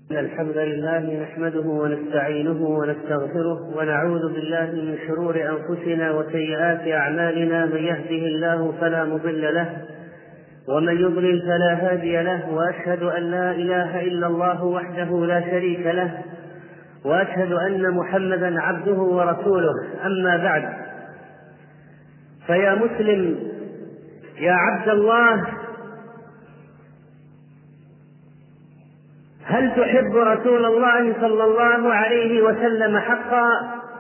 الحمد لله نحمده ونستعينه ونستغفره ونعوذ بالله من شرور أنفسنا وسيئات أعمالنا. من يهده الله فلا مضل له ومن يضلل فلا هادي له، وأشهد أن لا إله إلا الله وحده لا شريك له، وأشهد أن محمدا عبده ورسوله. أما بعد، فيا مسلم يا عبد الله، هل تحب رسول الله صلى الله عليه وسلم حقا؟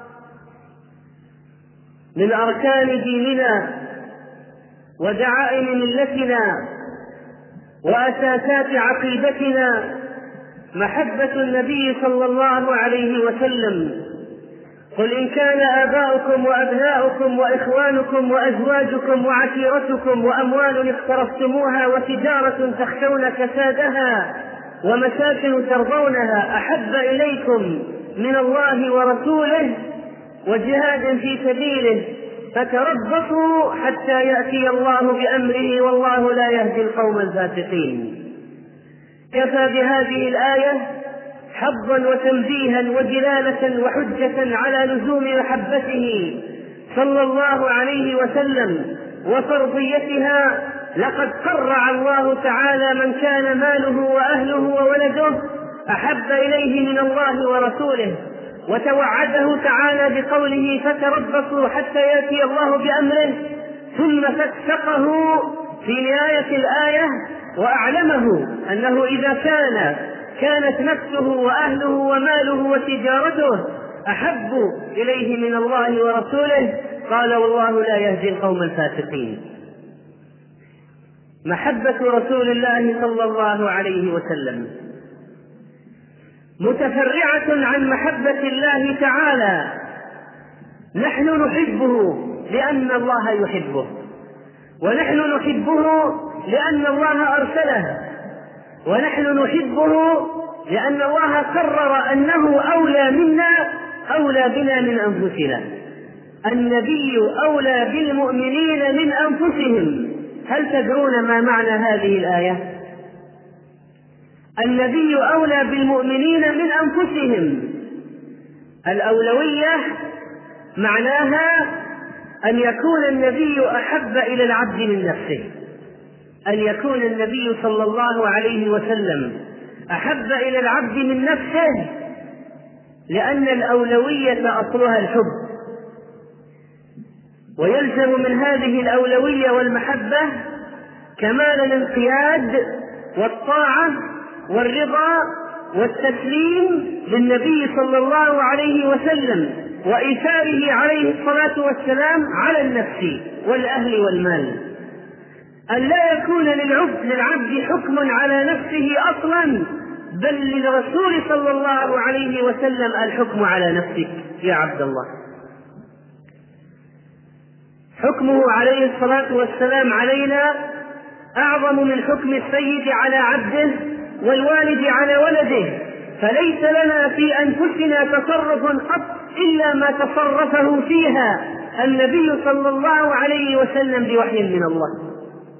من أركان ديننا ودعائم ملتنا وأساسات عقيدتنا محبة النبي صلى الله عليه وسلم. قل إن كان آباؤكم وأبناؤكم وإخوانكم وأزواجكم وعشيرتكم وأموال اقترفتموها وتجارة تخشون كسادها ومساكن ترضونها أحب إليكم من الله ورسوله وجهاد في سبيله فتربصوا حتى يأتي الله بأمره والله لا يهدي القوم الفاسقين. كفى بهذه الآية حظا وتنبيها ودلالة وحجة على لزوم محبته صلى الله عليه وسلم وفرضيتها. لقد قرع الله تعالى من كان ماله وأهله وولده أحب إليه من الله ورسوله، وتوعده تعالى بقوله فتربصوا حتى يأتي الله بأمره، ثم فسقه في نهاية الآية وأعلمه أنه إذا كانت نفسه وأهله وماله وتجارته أحب إليه من الله ورسوله قال والله لا يهدي القوم الفاسقين. محبة رسول الله صلى الله عليه وسلم متفرعة عن محبة الله تعالى. نحن نحبه لأن الله يحبه، ونحن نحبه لأن الله أرسله، ونحن نحبه لأن الله قرر أنه أولى بنا من أنفسنا. النبي أولى بالمؤمنين من أنفسهم. هل تدرون ما معنى هذه الآية؟ النبي أولى بالمؤمنين من أنفسهم. الأولوية معناها أن يكون النبي أحب إلى العبد من نفسه، أن يكون النبي صلى الله عليه وسلم أحب إلى العبد من نفسه، لأن الأولوية أصلها الحب. ويلزم من هذه الأولوية والمحبة كمال الانقياد والطاعة والرضا والتسليم للنبي صلى الله عليه وسلم وإيثاره عليه الصلاة والسلام على النفس والأهل والمال. أن لا يكون للعبد حكم على نفسه أصلا، بل للرسول صلى الله عليه وسلم الحكم على نفسك يا عبد الله. حكمه عليه الصلاة والسلام علينا أعظم من حكم السيد على عبده والوالد على ولده، فليس لنا في أنفسنا تصرف قط إلا ما تصرفه فيها النبي صلى الله عليه وسلم بوحي من الله.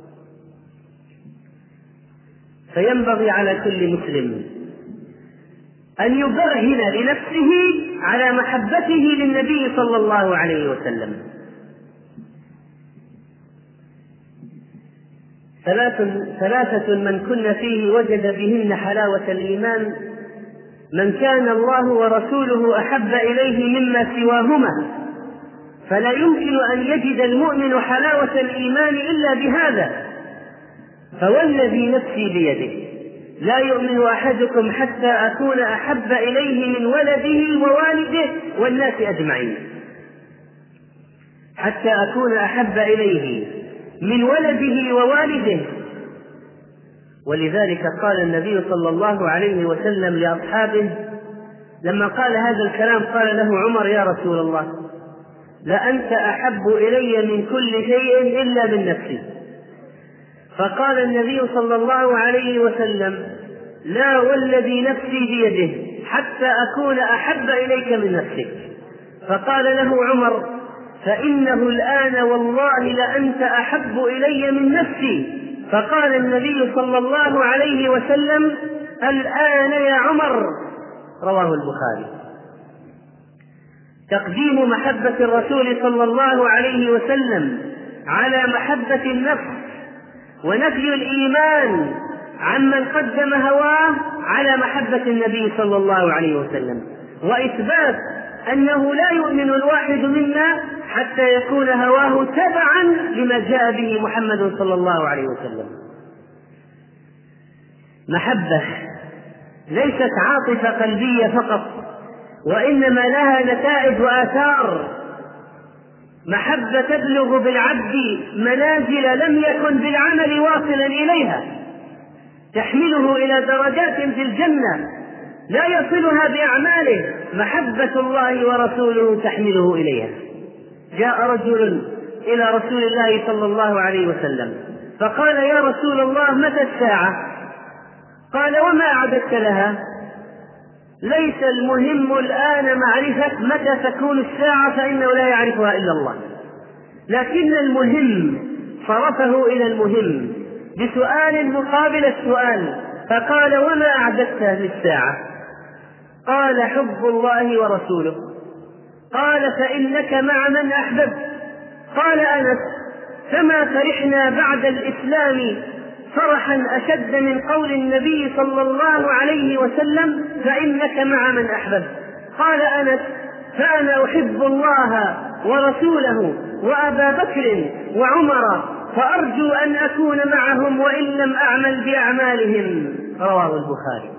فينبغي على كل مسلم أن يبرهن لنفسه على محبته للنبي صلى الله عليه وسلم. ثلاثة من كن فيه وجد بهن حلاوة الإيمان: من كان الله ورسوله أحب إليه مما سواهما. فلا يمكن أن يجد المؤمن حلاوة الإيمان إلا بهذا. فوالذي نفسي بيده لا يؤمن أحدكم حتى أكون أحب إليه من ولده ووالده والناس أجمعين. حتى أكون أحب إليه من ولده ووالده. ولذلك قال النبي صلى الله عليه وسلم لأصحابه لما قال هذا الكلام، قال له عمر: يا رسول الله، لأنت أحب إلي من كل شيء إلا من نفسي. فقال النبي صلى الله عليه وسلم: لا والذي نفسي بيده حتى أكون أحب إليك من نفسك. فقال له عمر: فإنه الآن والله لأنت أحب إلي من نفسي. فقال النبي صلى الله عليه وسلم: الآن يا عمر، رواه البخاري. تقديم محبة الرسول صلى الله عليه وسلم على محبة النفس، ونفي الإيمان عمن قدم هواه على محبة النبي صلى الله عليه وسلم، وإثبات أنه لا يؤمن الواحد منا حتى يكون هواه تبعا لما جاء به محمد صلى الله عليه وسلم. محبة ليست عاطفة قلبية فقط، وإنما لها نتائج وآثار. محبة تبلغ بالعبد منازل لم يكن بالعمل واصلا إليها، تحمله إلى درجات في الجنة لا يصلها بأعماله. محبة الله ورسوله تحمله إليها. جاء رجل إلى رسول الله صلى الله عليه وسلم فقال: يا رسول الله، متى الساعة؟ قال: وما أعددت لها؟ ليس المهم الآن معرفة متى تكون الساعة، فإنه لا يعرفها إلا الله، لكن المهم صرفه إلى المهم بسؤال مقابل السؤال، فقال: وما أعددت للساعة؟ قال: حب الله ورسوله. قال: فإنك مع من أحببت. قال أنس: فما فرحنا بعد الإسلام فرحا أشد من قول النبي صلى الله عليه وسلم: فإنك مع من أحببت. قال أنس: فأنا أحب الله ورسوله وأبا بكر وعمر، فأرجو أن أكون معهم وإن لم أعمل بأعمالهم. رواه البخاري.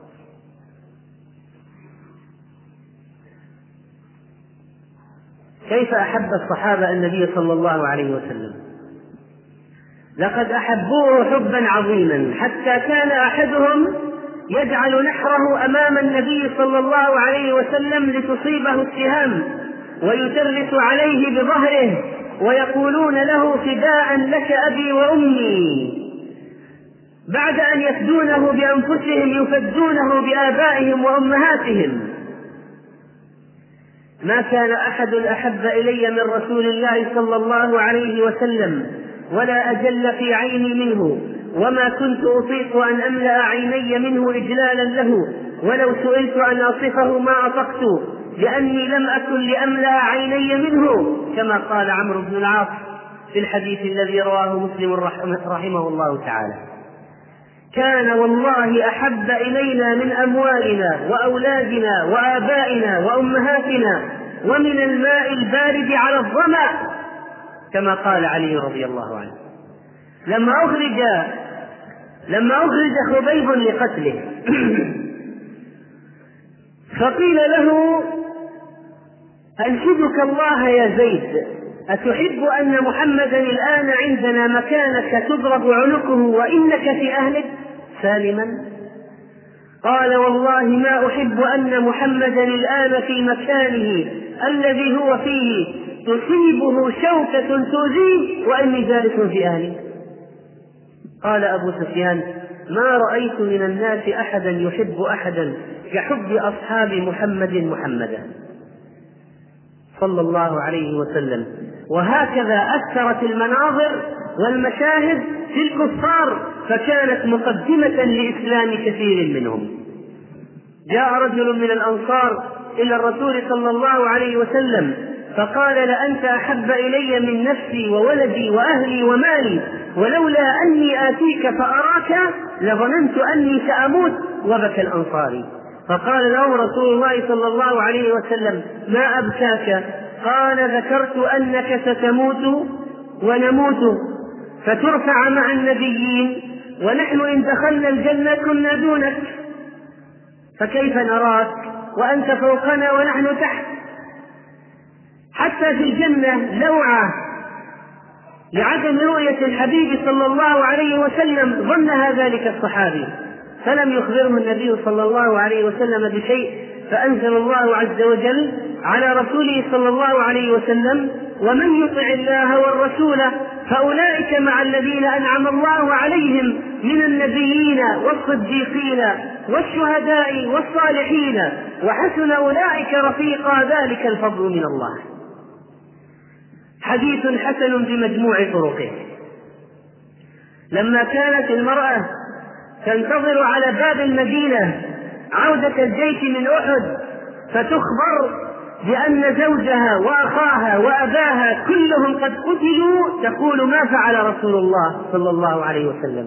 كيف أحب الصحابة النبي صلى الله عليه وسلم؟ لقد أحبوه حبا عظيما، حتى كان أحدهم يجعل نحره أمام النبي صلى الله عليه وسلم لتصيبه السهام، ويدرس عليه بظهره ويقولون له: فداء لك أبي وأمي. بعد أن يفدونه بأنفسهم يفدونه بآبائهم وأمهاتهم. ما كان أحد أحب إلي من رسول الله صلى الله عليه وسلم ولا أجل في عيني منه، وما كنت أطيق أن أملأ عيني منه إجلالا له، ولو سئلت أن أصفه ما أطقت، لأني لم أكن لأملأ عيني منه، كما قال عمرو بن العاص في الحديث الذي رواه مسلم رحمه الله تعالى. كان والله أحب إلينا من أموالنا وأولادنا وآبائنا وأمهاتنا ومن الماء البارد على الظمأ، كما قال علي رضي الله عنه. لما أخرج خبيب لقتله فقيل له: أنشدك الله يا زيد، أتحب أن محمدا الآن عندنا مكانك تضرب عنقه وإنك في أهلك سالما؟ قال: والله ما أحب أن محمدا الآن في مكانه الذي هو فيه تصيبه شوكة تؤذيه وإني جالس في أهلي. قال أبو سفيان: ما رأيت من الناس أحدا يحب أحدا كحب أصحاب محمدا صلى الله عليه وسلم. وهكذا أثرت المناظر والمشاهد في الكفار، فكانت مقدمة لإسلام كثير منهم. جاء رجل من الأنصار إلى الرسول صلى الله عليه وسلم فقال: لأنت أحب إلي من نفسي وولدي وأهلي ومالي، ولولا أني آتيك فأراك لظننت أني سأموت. وبكى الأنصاري. فقال له رسول الله صلى الله عليه وسلم: ما أبكاك؟ قال: ذكرت أنك ستموت ونموت فترفع مع النبيين، ونحن إن دخلنا الجنة كنا دونك، فكيف نراك وأنت فوقنا ونحن تحت؟ حتى في الجنة لوعة لعدم رؤية الحبيب صلى الله عليه وسلم ظنها ذلك الصحابي، فلم يخبره النبي صلى الله عليه وسلم بشيء، فأنزل الله عز وجل على رسوله صلى الله عليه وسلم: ومن يطع الله والرسول فأولئك مع الذين أنعم الله عليهم من النبيين والصديقين والشهداء والصالحين وحسن أولئك رفيقا، ذلك الفضل من الله. حديث حسن بمجموع طرقه. لما كانت المرأة تنتظر على باب المدينة عودة الجيش من أحد، فتخبر بأن زوجها وأخاها وأباها كلهم قد قتلوا، تقول: ما فعل رسول الله صلى الله عليه وسلم؟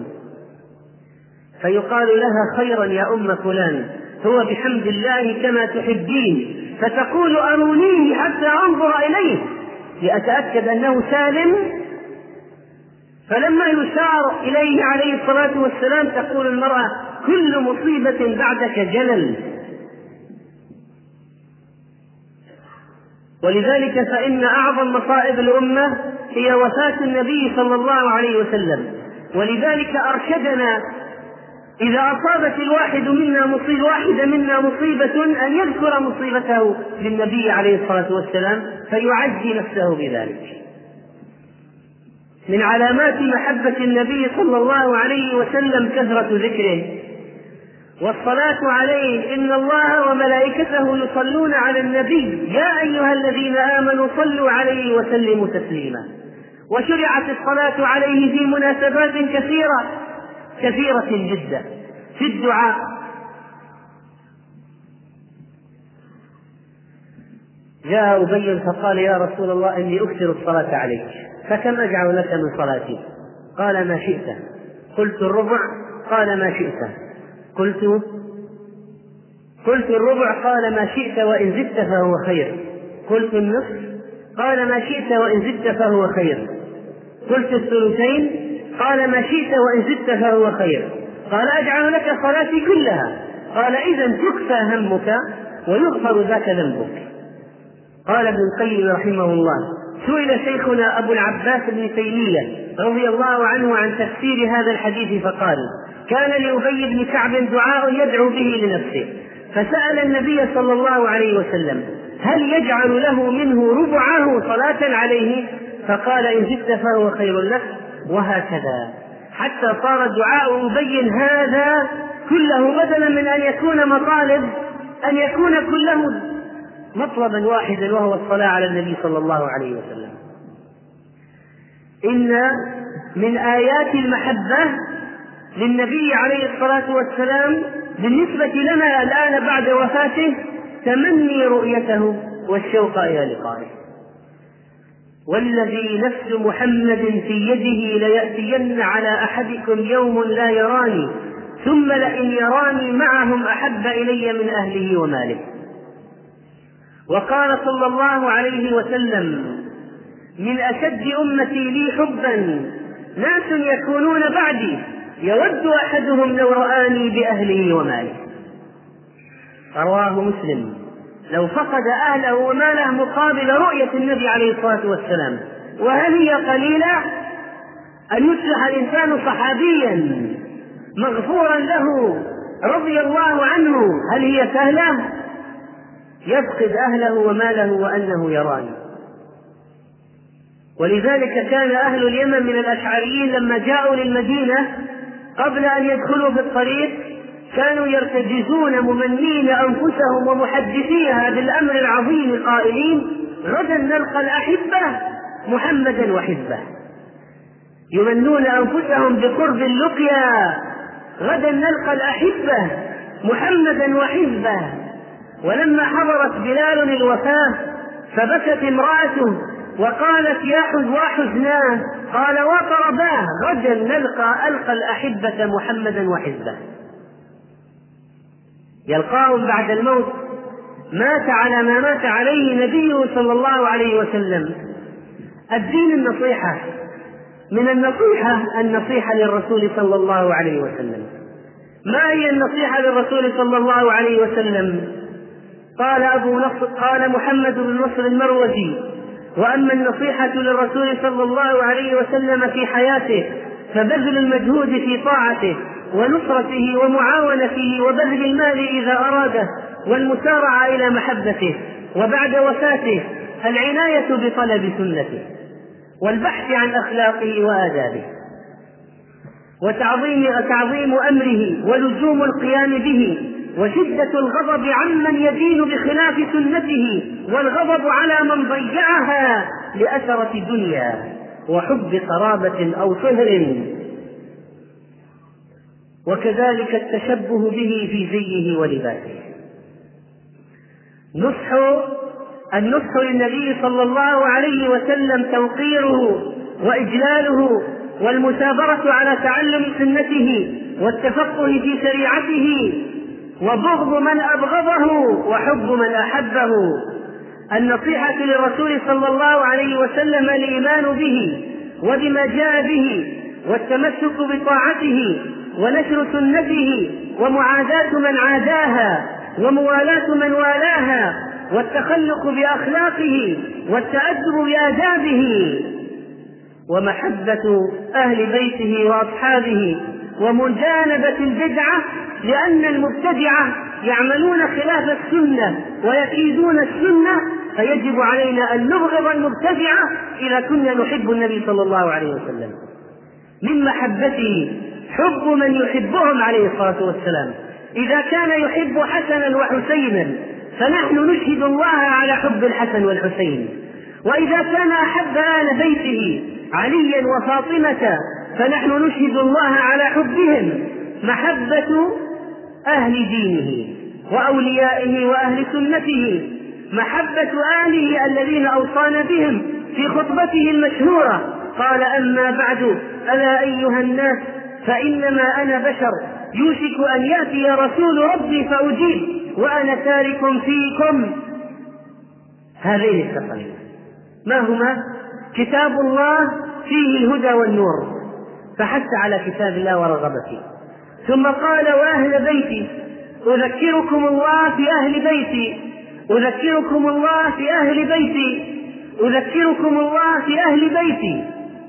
فيقال لها: خيرا يا أم فلان، هو بحمد الله كما تحبين. فتقول: أرونيه حتى أنظر إليه لأتأكد أنه سالم. فلما يشار إليه عليه الصلاة والسلام تقول المرأة: كل مصيبة بعدك جلل. ولذلك فإن أعظم مصائب الأمة هي وفاة النبي صلى الله عليه وسلم. ولذلك أرشدنا إذا أصابت الواحد منا مصيبة أن يذكر مصيبته للنبي عليه الصلاة والسلام فيعزي نفسه بذلك. من علامات محبة النبي صلى الله عليه وسلم كثرة ذكره والصلاة عليه: إن الله وملائكته يصلون على النبي يا أيها الذين آمنوا صلوا عليه وسلموا تسليما. وشرعت الصلاة عليه في مناسبات كثيرة جدا. في الدعاء: جاء أبي فقال: يا رسول الله إني أكثر الصلاة عليك، فكم أجعل لك من صلاتي؟ قال: ما شئت. قلت: الربع؟ قال: ما شئت. قلت الربع؟ قال: ما شئت وإن زدت فهو خير. قلت النصف؟ قال: ما شئت وإن زدت فهو خير. قلت الثلثين؟ قال: ما شئت وإن زدت فهو خير. قال: أجعل لك صلاتي كلها. قال: إذن تكفى همك ويغفر ذاك ذنبك. قال ابن القيم رحمه الله: سئل شيخنا أبو العباس بن تيمية رضي الله عنه عن تفسير هذا الحديث فقال: كان لأبي بن كعب دعاء يدعو به لنفسه، فسأل النبي صلى الله عليه وسلم: هل يجعل له منه ربعه صلاة عليه؟ فقال: إن زدت فهو خير لك. وهكذا حتى صار دعاء أبي هذا كله بدلا من أن يكون مطالب أن يكون كله مطلبا واحدا، وهو الصلاة على النبي صلى الله عليه وسلم. إن من آيات المحبة للنبي عليه الصلاة والسلام بالنسبة لنا الآن بعد وفاته تمني رؤيته والشوق إلى لقائه. والذي نفس محمد في يده ليأتين على أحدكم يوم لا يراني ثم لئن يراني معهم أحب إلي من أهله وماله. وقال صلى الله عليه وسلم: من أشد أمتي لي حبا ناس يكونون بعدي يود أحدهم لو رآني بأهله وماله. رواه مسلم. لو فقد أهله وماله مقابل رؤية النبي عليه الصلاة والسلام، وهل هي قليلة؟ أن يصبح الإنسان صحابيا مغفورا له رضي الله عنه، هل هي سهلة؟ يفقد أهله وماله وأنه يراني. ولذلك كان أهل اليمن من الأشعريين لما جاءوا للمدينة قبل أن يدخلوا في الطريق كانوا يرتجزون ممنين أنفسهم ومحدثيها بالأمر العظيم قائلين: غدا نلقى الأحبة محمدا وحزبه. يمنون أنفسهم بقرب اللقيا: غدا نلقى الأحبة محمدا وحزبه. ولما حضرت بلال الوفاة فبكت امرأته وقالت: يا حزناه. قال: وطرباه: غدا ألقى الأحبة محمدا وحزبه. يلقاهم بعد الموت. مات على ما مات عليه نبيه صلى الله عليه وسلم. الدين النصيحة. من النصيحة للرسول صلى الله عليه وسلم. ما هي النصيحة للرسول صلى الله عليه وسلم؟ قال محمد بن نصر المروزي: وأما النصيحة للرسول صلى الله عليه وسلم في حياته فبذل المجهود في طاعته ونصرته ومعاونته وبذل المال إذا أراده والمسارعة إلى محبته، وبعد وفاته العناية بطلب سنته والبحث عن أخلاقه وآدابه وتعظيم أمره ولزوم القيام به، وشدة الغضب عمن يدين بخلاف سنته، والغضب على من ضيعها لأثرة دنيا وحب قرابة أو صهر. وكذلك التشبه به في زيه ولباسه. النصح للنبي صلى الله عليه وسلم توقيره وإجلاله والمثابرة على تعلم سنته والتفقه في شريعته، وبغض من أبغضه وحب من أحبه. النصيحة للرسول صلى الله عليه وسلم الإيمان به وبما جاء به، والتمسك بطاعته، ونشر سنته، ومعاداة من عاداها، وموالاة من والاها، والتخلق بأخلاقه، والتأدب بآدابه، ومحبة أهل بيته وأصحابه، ومجانبة البدعة، لأن المبتدعة يعملون خلاف السنة ويكيدون السنة، فيجب علينا أن نبغض المبتدعة إذا كنا نحب النبي صلى الله عليه وسلم. من محبته حب من يحبهم عليه الصلاة والسلام. إذا كان يحب حسنا وحسينا فنحن نشهد الله على حب الحسن والحسين، وإذا كان أحب آل بيته عليا وفاطمة فنحن نشهد الله على حبهم. محبة أهل دينه وأوليائه وأهل سنته، محبة آله الذين أوصانا بهم في خطبته المشهورة، قال: أما بعد ألا أيها الناس فإنما أنا بشر يوشك أن يأتي رسول ربي فأجيب وأنا تارك فيكم هذين الثقلين. ما هما؟ كتاب الله فيه الهدى والنور، فحث على كتاب الله ورغبته. ثم قال: وأهل بيتي أذكركم الله في أهل بيتي، أذكركم الله في أهل بيتي، أذكركم الله في أهل بيتي.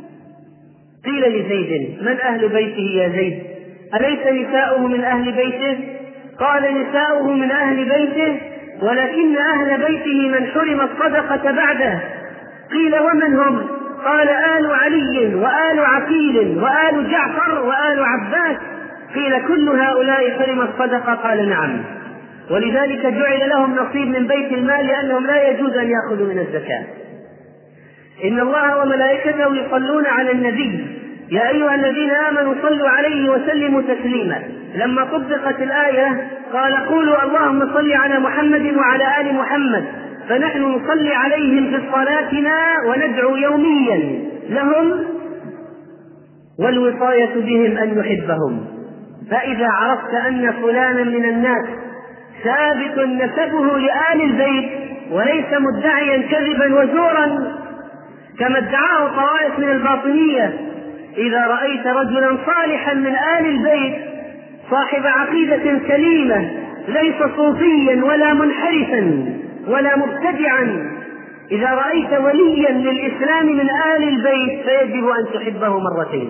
قيل لزيد: من أهل بيته يا زيد؟ أليس نساؤه من أهل بيته؟ قال: نساؤه من أهل بيته، ولكن أهل بيته من حرم الصدقة بعده. قيل: ومن هم؟ قال: آل علي وآل عقيل وآل جعفر وآل عباس. قيل: كل هؤلاء حرم الصدقة؟ قال: نعم، ولذلك جعل لهم نصيب من بيت المال، لأنهم لا يجوز أن يأخذوا من الزكاة. إن الله وملائكته يصلون على النبي يا أيها الذين آمنوا صلوا عليه وسلموا تسليما. لما طبقت الآية قال: قولوا اللهم صل على محمد وعلى آل محمد، فنحن نصلي عليهم في صلاتنا وندعو يوميا لهم، والوصاية بهم أن نحبهم. فإذا عرفت أن فلانا من الناس ثابت نسبه لآل البيت وليس مدعيا كذبا وزورا كما ادعاه طوائف من الباطنية، إذا رأيت رجلا صالحا من آل البيت صاحب عقيدة سليمة ليس صوفيا ولا منحرفا ولا مبتدعا، إذا رأيت وليا للإسلام من آل البيت فيجب أن تحبه مرتين: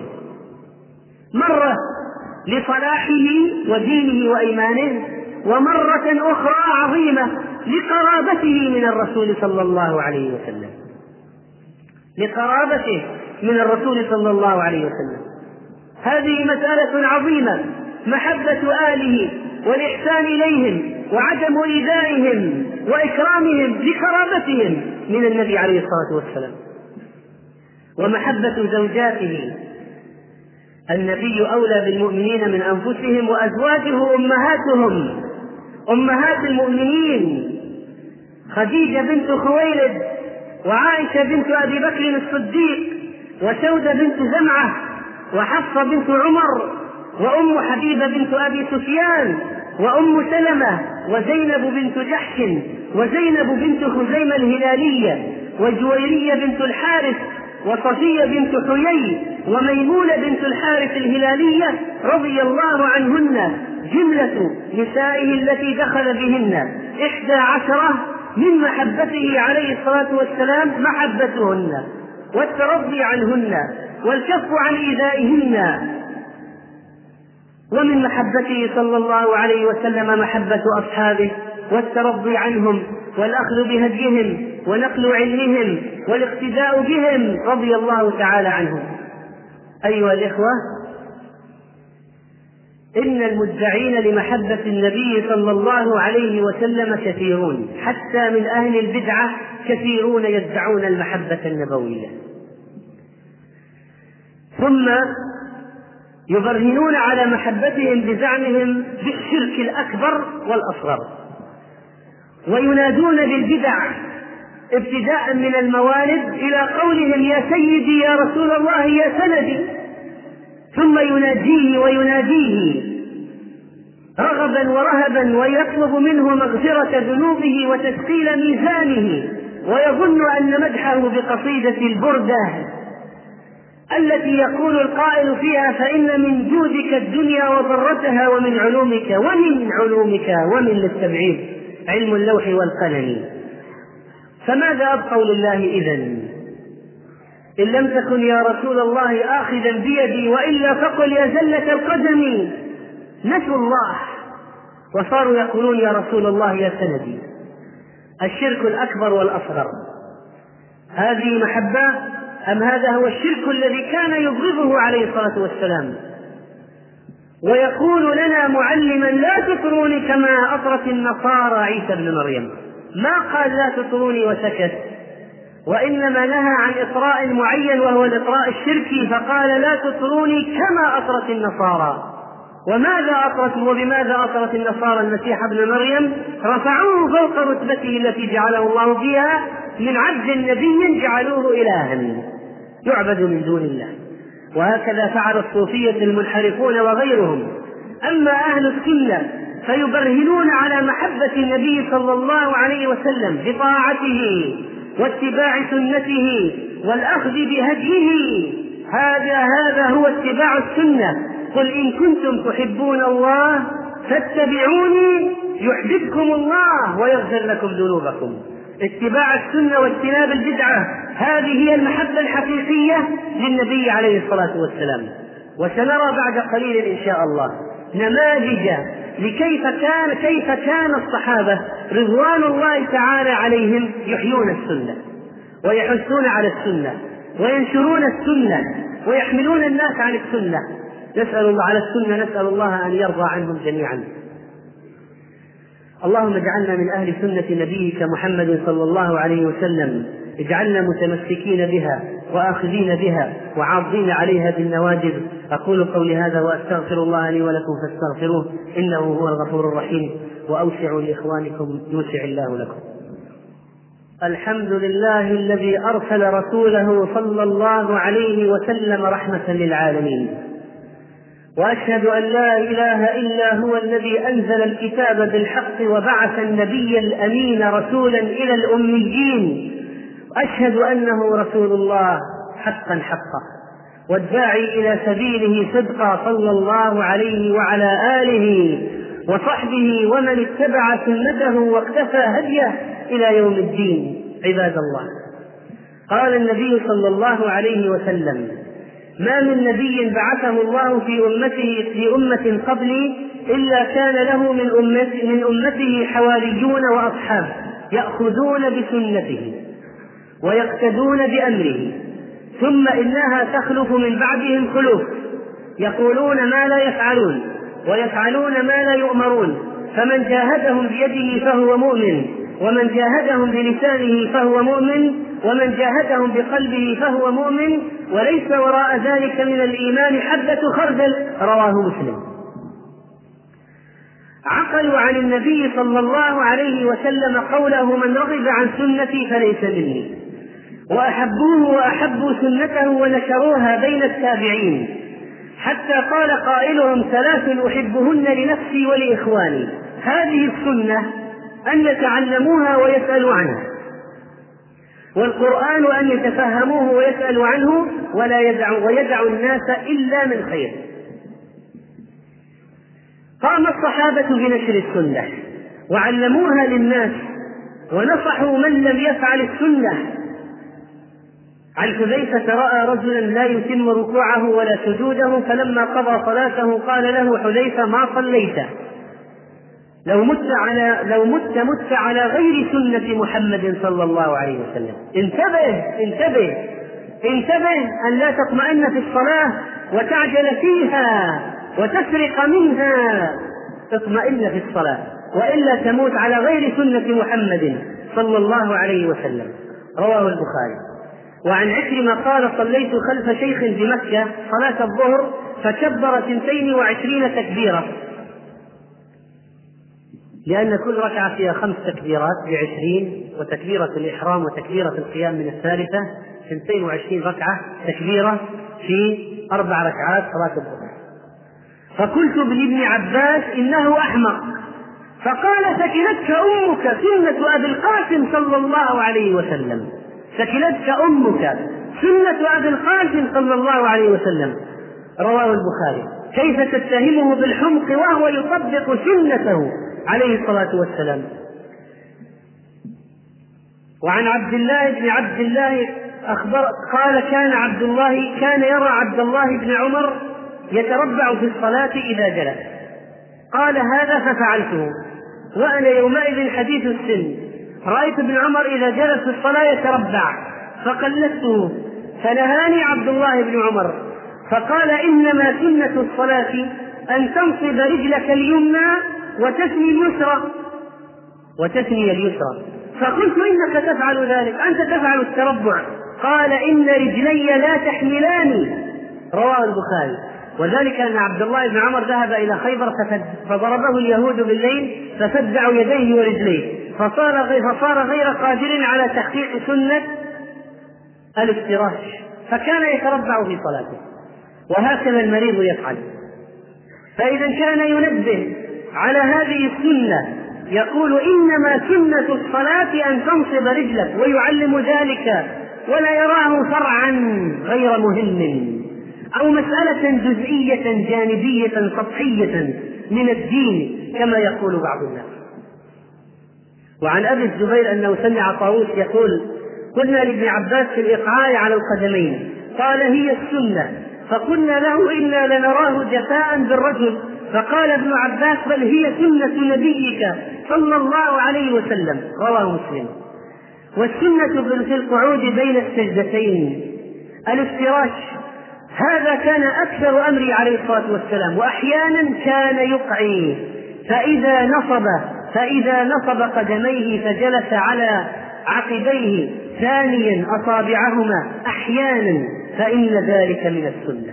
مرة لصلاحه ودينه وإيمانه، ومرة أخرى عظيمة لقرابته من الرسول صلى الله عليه وسلم، لقرابته من الرسول صلى الله عليه وسلم. هذه مسألة عظيمة، محبة آله والإحسان إليهم وعدم إيذائهم وإكرامهم لقرابتهم من النبي عليه الصلاة والسلام. ومحبة زوجاته، النبي أولى بالمؤمنين من أنفسهم، وأزواجه أمهاتهم، أمهات المؤمنين، خديجة بنت خويلد، وعائشة بنت أبي بكر الصديق، وسودة بنت زمعة، وحفصة بنت عمر، وأم حبيبة بنت أبي سفيان، وأم سلمة، وزينب بنت جحش، وزينب بنت خزيمة الهلالية، وجويرية بنت الحارث، وصفية بنت حيي، وميمونة بنت الحارث الهلالية رضي الله عنهن، جملة نسائه التي دخل بهن 11 من محبته عليه الصلاة والسلام محبتهن والترضي عنهن والكف عن إيذائهن. ومن محبته صلى الله عليه وسلم محبة أصحابه والترضي عنهم والأخذ بهديهم ونقل علمهم والاقتداء بهم رضي الله تعالى عنهم. أيها الإخوة، إن المدعين لمحبة النبي صلى الله عليه وسلم كثيرون، حتى من أهل البدعة كثيرون يدعون المحبة النبوية. ثم يبرهنون على محبتهم بزعمهم بالشرك الأكبر والأصغر، وينادون بالبدع ابتداء من الموالد إلى قولهم يا سيدي يا رسول الله يا سندي، ثم يناديه ويناديه رغبا ورهبا ويطلب منه مغفرة ذنوبه وتثقيل ميزانه، ويظن أن مدحه بقصيدة البردة التي يقول القائل فيها فإن من جودك الدنيا وضرتها ومن علومك ومن للتبعيد علم اللوح والقلم. فماذا أبقوا لله إذن؟ إن لم تكن يا رسول الله آخذا بيدي وإلا فقل يا زلة القدم. نسوا الله وصاروا يقولون يا رسول الله يا سندي. الشرك الأكبر والأصغر، هذه محبة أم هذا هو الشرك الذي كان يبغضه عليه الصلاة والسلام؟ ويقول لنا معلما لا تطروني كما أطرت النصارى عيسى ابن مريم. ما قال لا تطروني وسكت، وإنما نهى عن إطراء معين وهو الإطراء الشركي، فقال لا تطروني كما أطرت النصارى. وبماذا أطرت النصارى المسيح ابن مريم؟ رفعوه فوق رتبته التي جعله الله فيها من عبد نبي جعلوه إلها يعبد من دون الله. وهكذا فعل الصوفية المنحرفون وغيرهم. أما أهل السنة فيبرهنون على محبة النبي صلى الله عليه وسلم بطاعته واتباع سنته والأخذ بهديه. هذا هو اتباع السنة. قل إن كنتم تحبون الله فاتبعوني يحببكم الله ويغفر لكم ذنوبكم. اتباع السنة واجتناب البدعة، هذه هي المحبة الحقيقية للنبي عليه الصلاة والسلام. وسنرى بعد قليل إن شاء الله نماذج كيف كان الصحابة رضوان الله تعالى عليهم يحيون السنة ويحثون على السنة وينشرون السنة ويحملون الناس عن السنة. نسأل الله أن يرضى عنهم جميعا. اللهم اجعلنا من أهل سنة نبيك محمد صلى الله عليه وسلم، اجعلنا متمسكين بها وآخذين بها وعاضين عليها بالنواجذ. أقول قولي هذا وأستغفر الله لي ولكم فاستغفروه إنه هو الغفور الرحيم. وأوسعوا لإخوانكم يوسع الله لكم. الحمد لله الذي أرسل رسوله صلى الله عليه وسلم رحمة للعالمين، وأشهد أن لا إله إلا هو الذي أنزل الكتاب بالحق وبعث النبي الأمين رسولا إلى الأميين. أشهد أنه رسول الله حقا والداعي إلى سبيله صدقا صلى الله عليه وعلى آله وصحبه ومن اتبع سنته واقتفى هديه إلى يوم الدين. عباد الله، قال النبي صلى الله عليه وسلم: ما من نبي بعثه الله في أمة قبلي إلا كان له من أمته حواريون وأصحاب يأخذون بسنته ويقتدون بأمره، ثم إنها تخلف من بعدهم خلوف يقولون ما لا يفعلون ويفعلون ما لا يؤمرون، فمن جاهدهم بيده فهو مؤمن، ومن جاهدهم بلسانه فهو مؤمن، ومن جاهدهم بقلبه فهو مؤمن، وليس وراء ذلك من الإيمان حبة خردل. رواه مسلم. عقلوا عن النبي صلى الله عليه وسلم قوله: من رغب عن سنتي فليس مني، وأحبوه وأحبوا سنته ونشروها بين التابعين، حتى قال قائلهم: 3 أحبهن لنفسي ولإخواني. هذه السنة أن يتعلموها ويسألوا عنها، والقرآن أن يتفهموه ويسألوا عنه ويدعوا الناس إلا من خير. قام الصحابة بنشر السنة وعلموها للناس ونصحوا من لم يفعل السنة. عن حذيفة: رأى رجلا لا يتم ركوعه ولا سجوده، فلما قضى صلاته قال له حذيفة: ما صليت، لو مت على غير سنة محمد صلى الله عليه وسلم. انتبه أن لا تطمئن في الصلاة وتعجل فيها وتسرق منها. اطمئن في الصلاة وإلا تموت على غير سنة محمد صلى الله عليه وسلم. رواه البخاري. وعن عكرمة قال: صليت خلف شيخ بمكة صلاة الظهر فكبر 22 تكبيرة، لأن كل ركعة فيها 5 تكبيرات ب20، وتكبيرة الإحرام وتكبيرة القيام من الثالثة، 22 ركعة تكبيرة في 4 ركعات صلاة الظهر. فقلت لابن عباس إنه أحمق، فقال ثكلتك أمك سنة أبي القاسم صلى الله عليه وسلم، ثكلتك أمك سنة أبي القاسم صلى الله عليه وسلم. رواه البخاري. كيف تتهمه بالحمق وهو يطبق سنته عليه الصلاة والسلام. وعن عبد الله بن عبد الله قال كان يرى عبد الله بن عمر يتربع في الصلاة إذا جلس، قال هذا ففعلته، وأنا يومئذ حديث السن، رأيت ابن عمر إذا جلس في الصلاة يتربع فقلدته، فنهاني عبد الله بن عمر فقال إنما سنة الصلاة أن تنصب رجلك اليمنى وتثني اليسرى. فقلت إنك تفعل ذلك، أنت تفعل التربع. قال إن رجلي لا تحملاني. رواه البخاري. وذلك أن عبد الله بن عمر ذهب إلى خيبر فضربه اليهود بالليل ففزعوا يديه ورجليه، فصار غير قادر على تحقيق سنة الافتراش، فكان يتربع في صلاته، وهكذا المريض يفعل. فإذا كان ينبه على هذه السنة يقول إنما سنة الصلاة أن تنصب رجلك، ويعلم ذلك ولا يراه فرعا غير مهم أو مسألة جزئية جانبية سطحية من الدين كما يقول بعض الناس. وعن أبي الزبير أنه سمع طاووس يقول قلنا لابن عباس في الإقعاء على القدمين، قال هي السنة، فقلنا له إنا لنراه جفاء بالرجل، فقال ابن عباس بل هي سنة نبيك صلى الله عليه وسلم. رواه مسلم. والسنة في القعود بين السجدتين الافتراش، هذا كان أكثر أمري عليه الصلاة والسلام، وأحيانا كان يقعي فإذا نصب قدميه فجلس على عقبيه ثانيا أصابعهما أحيانا، فإن ذلك من السنة.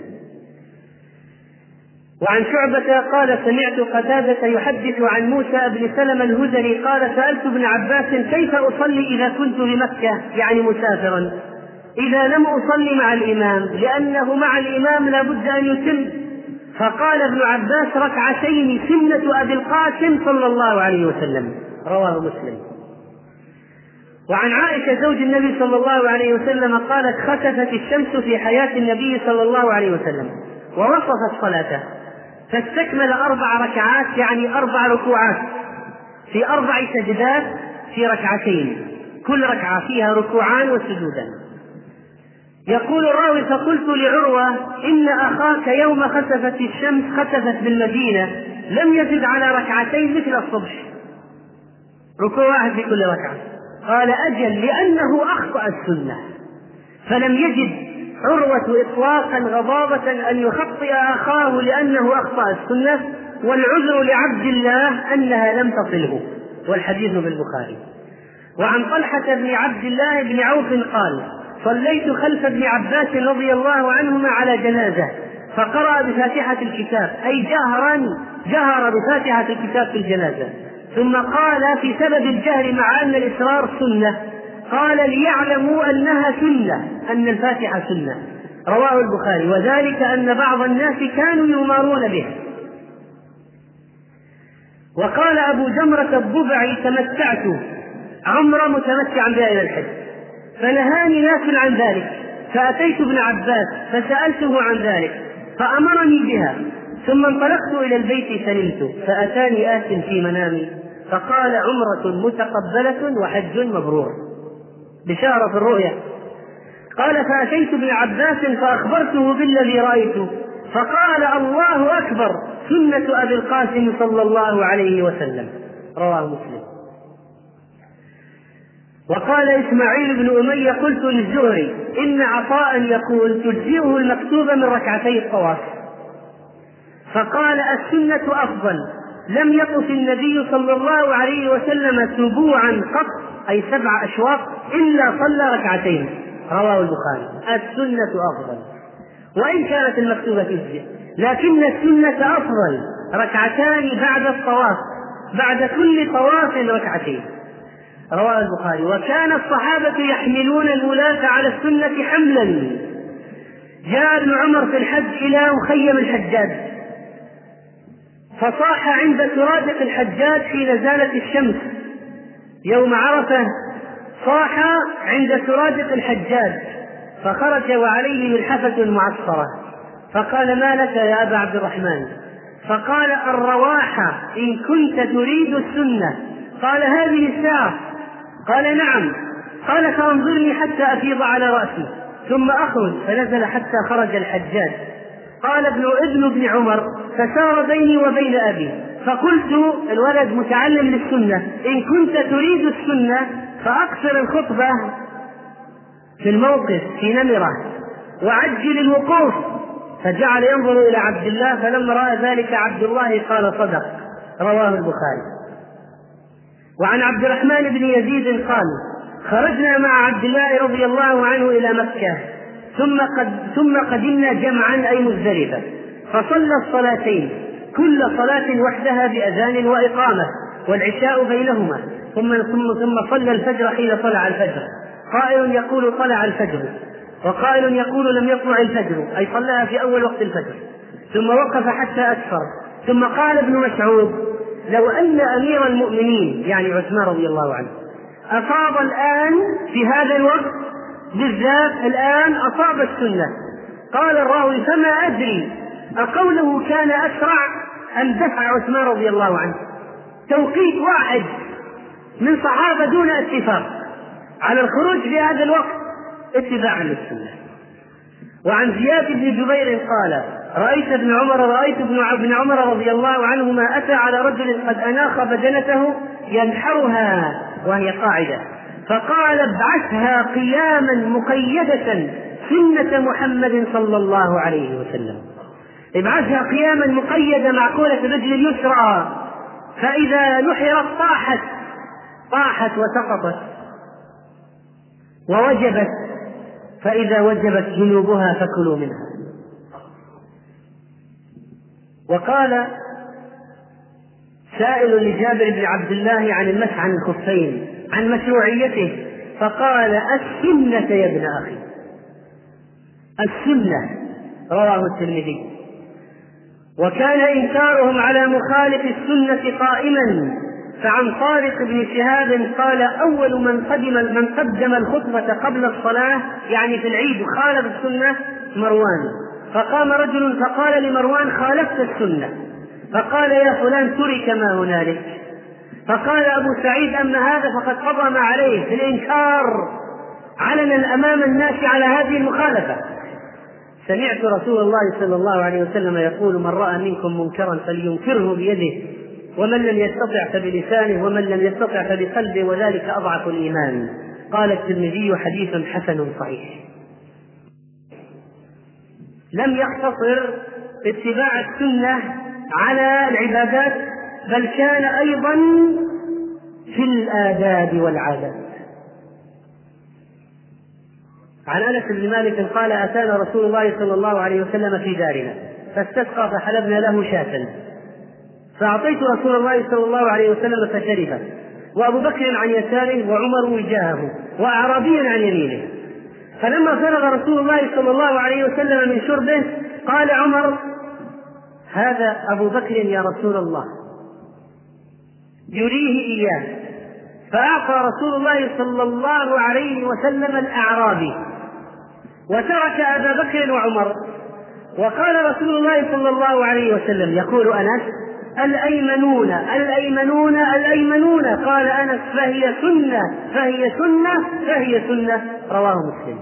وعن شعبة قال سمعت قتادة يحدث عن موسى بن سلمة الهذلي قال سألت ابن عباس كيف أصلي إذا كنت بمكة، يعني مسافرا، إذا لم أصلي مع الإمام، لأنه مع الإمام لا بد أن يتم. فقال ابن عباس ركعتين سنة أبي القاسم صلى الله عليه وسلم. رواه مسلم. وعن عائشة زوج النبي صلى الله عليه وسلم قالت خسفت الشمس في حياة النبي صلى الله عليه وسلم ووصف الصلاة فاستكمل 4 ركعات، يعني 4 ركوعات في 4 سجدات في ركعتين، كل ركعة فيها ركوعان وسجودان. يقول الراوي فقلت لعروة إن أخاك يوم خسفت الشمس خسفت بالمدينة لم يزد على ركعتين مثل الصبح، ركوع واحد في كل ركعة. قال أجل لأنه أخطأ السنة، فلم يجد عروة إطلاقا غضاضة أن يخطئ أخاه لأنه أخطأ السنة، والعذر لعبد الله أنها لم تصله، والحديث بالبخاري. وعن طلحة بن عبد الله بن عوف قال صليت خلف ابن عباس رضي الله عنهما على جنازة فقرأ بفاتحة الكتاب، أي جهر بفاتحة الكتاب في الجنازة، ثم قال في سبب الجهر مع أن الإسرار سنة، قال ليعلموا أنها سنة، أن الفاتحة سنة. رواه البخاري. وذلك أن بعض الناس كانوا يمارون به. وقال أبو جمرة الضبعي تمتعت عمرة متمتعا بها إلى الحج، فنهاني ناس عن ذلك، فأتيت ابن عباس فسألته عن ذلك فأمرني بها، ثم انطلقت إلى البيت سلمت، فأتاني آت في منامي فقال عمرة متقبلة وحج مبرور، بشارة في الرؤيا. قال فأتيت ابن عباس فأخبرته بالذي رأيته، فقال الله أكبر سنة أبي القاسم صلى الله عليه وسلم. رواه مسلم. وقال إسماعيل بن أمية قلت للزهري إن عطاء يقول تجزئه المكتوبة من ركعتي الطواف، فقال السنة أفضل، لم يطف النبي صلى الله عليه وسلم سبوعا قط، أي 7 أشواط، إلا صلى ركعتين. رواه البخاري. السنة أفضل وإن كانت المكتوبة تجزئ، لكن السنة أفضل، ركعتان بعد الطواف، بعد كل طواف ركعتين. رواه البخاري. وكان الصحابة يحملون الولاة على السنة حملا. جاء ابن عمر في الحج إلى مخيم الحجاج، فصاح عند سرادق الحجاج في نزالة الشمس يوم عرفة، صاح عند سرادق الحجاج، فخرج وعليه ملحفة معصرة، فقال: ما لك يا أبا عبد الرحمن؟ فقال: الرواح إن كنت تريد السنة. قال: هذه الساعة؟ قال: نعم. قال: فانظرني حتى أفيض على رأسي ثم أخرج، فنزل حتى خرج الحجاج. قال ابن عمر: فسار بيني وبين أبي، فقلت، الولد متعلم للسنة: إن كنت تريد السنة فأقصر الخطبة في الموقف في نمرة وعجل الوقوف. فجعل ينظر إلى عبد الله، فلما رأى ذلك عبد الله قال: صدق. رواه البخاري. وعن عبد الرحمن بن يزيد قال: خرجنا مع عبد الله رضي الله عنه إلى مكة، ثم قدمنا جمعا أي مزدلفة، فصلى الصلاتين كل صلاة وحدها بأذان وإقامة، والعشاء بينهما، ثم صلى الفجر حين طلع الفجر. قائل يقول طلع الفجر، وقائل يقول لم يطلع الفجر، أي صلاها في أول وقت الفجر، ثم وقف حتى أسفر. ثم قال ابن مسعود: لو أن أمير المؤمنين يعني عثمان رضي الله عنه أصاب الآن في هذا الوقت بالذات، الآن أصاب السنة. قال الراوي: فما أدري أقوله كان أسرع أم دفع عثمان رضي الله عنه؟ توقيت واحد من صحابة دون اتفاق على الخروج في هذا الوقت اتباعا للسنة. وعن زياد بن جبير قال: رأيت ابن عمر رضي الله عنهما أتى على رجل قد أناخ بدنته ينحرها وهي قاعدة، فقال: ابعثها قياما مقيدة سنة محمد صلى الله عليه وسلم. ابعثها قياما مقيدة معقولة الرجل اليسرى، فإذا نحرت طاحت وسقطت، ووجبت، فإذا وجبت جنوبها فكلوا منها. وقال سائل لجابر بن عبد الله عن المسح عن الخفين عن مشروعيته، فقال: السنة يا ابن أخي، السنة. رواه الترمذي. وكان إنكارهم على مخالف السنة قائما، فعن طارق بن شهاب قال: أول من قدم الخطبة قبل الصلاة يعني في العيد خالف السنة مروان. فقام رجل فقال لمروان: خالفت السنة. فقال: يا فلان ترك ما هنالك. فقال أبو سعيد: أما هذا فقد قضى ما عليه في الإنكار علنا أمام الناس على هذه المخالفة. سمعت رسول الله صلى الله عليه وسلم يقول: من رأى منكم منكرا فلينكره بيده، ومن لم يستطع فبلسانه، ومن لم يستطع فبقلبه، وذلك أضعف الإيمان. قال الترمذي: حديث حسن صحيح. لم يقتصر اتباع السنة على العبادات، بل كان أيضا في الآداب والعادات. عن أنس بن مالك قال: أتانا رسول الله صلى الله عليه وسلم في دارنا فاستسقى فحلبنا له شاة، فأعطيت رسول الله صلى الله عليه وسلم فشرب، وأبو بكر عن يساره وعمر وجاهه وأعرابي عن يمينه. فلما فرغ رسول الله صلى الله عليه وسلم من شربه قال عمر: هذا أبو بكر يا رسول الله، يريه إياه. فأعطى رسول الله صلى الله عليه وسلم الأعرابي وترك أبا بكر وعمر. وقال رسول الله صلى الله عليه وسلم يقول أنس: الأيمنون الأيمنون الأيمنون. قال أنس: فهي سنة فهي سنة فهي سنة. رواه مسلم.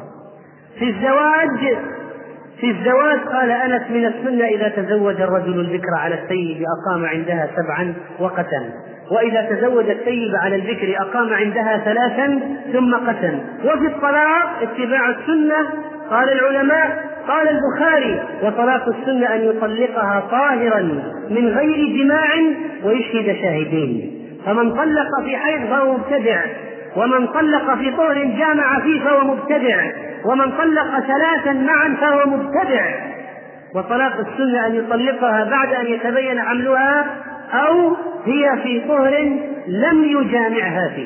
في الزواج قال أنس: من السنة إذا تزوج الرجل البكر على الثيب أقام عندها 7 وقتل، وإذا تزوج الثيب على البكر أقام عندها 3 ثم قتل. وفي الطلاق اتباع السنة. قال العلماء: قال البخاري: وطلاق السنة أن يطلقها طاهرا من غير جماع ويشهد شاهدين. فمن طلق في حيض فهو مبتدع، ومن طلق في طهر جامع فيه فهو مبتدع، ومن طلق 3 معا فهو مبتدع. وطلاق السنة أن يطلقها بعد أن يتبين حملها أو هي في طهر لم يجامعها فيه.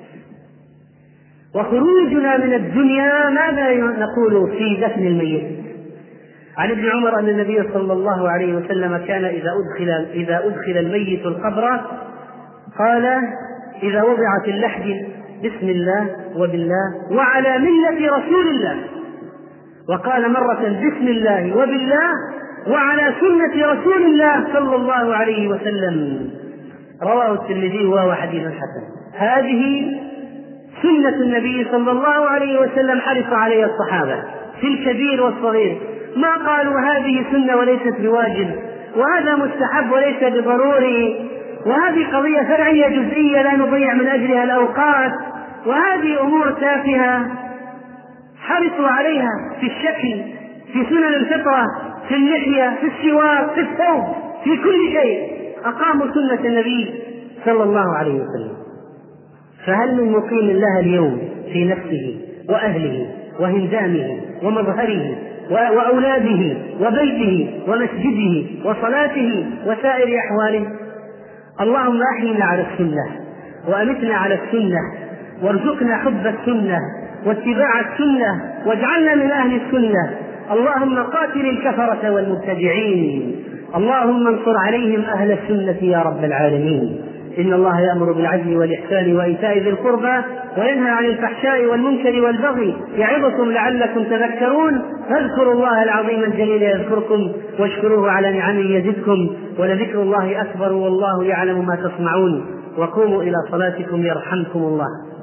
وخروجنا من الدنيا ماذا نقول في دفن الميت؟ عن ابن عمر أن النبي صلى الله عليه وسلم كان إذا أدخل الميت القبر قال إذا وضع في اللحد بسم الله وبالله وعلى ملة رسول الله، وقال مرة بسم الله وبالله وعلى سنة رسول الله صلى الله عليه وسلم. رواه الترمذي وهو حديث حسن. هذه سنة النبي صلى الله عليه وسلم حرص عليها الصحابة في الكبير والصغير، ما قالوا هذه سنة وليست بواجب، وهذا مستحب وليس بضروري، وهذه قضية فرعية جزئية لا نضيع من أجلها الأوقات، وهذه أمور تافهة. حرصوا عليها في الشكل، في سنن الفطرة، في اللحية، في السواك، في الثوب، في كل شيء أقاموا سنة النبي صلى الله عليه وسلم. فهل من مقيم لها اليوم في نفسه وأهله وهندامه ومظهره وأولاده وبيته ومسجده وصلاته وسائر أحواله؟ اللهم أحينا على السنة وأمتنا على السنة، وارزقنا حب السنة واتباع السنة، واجعلنا من أهل السنة. اللهم قاتل الكفرة والمبتدعين، اللهم انصر عليهم أهل السنة يا رب العالمين. إن الله يأمر بالعدل والإحسان وإيتاء ذي القربى وينهى عن الفحشاء والمنكر والبغي يعظكم لعلكم تذكرون. فاذكروا الله العظيم الجليل يذكركم واشكروه على نعمه يزدكم، ولذكر الله أكبر والله يعلم ما تصنعون. وقوموا إلى صلاتكم يرحمكم الله.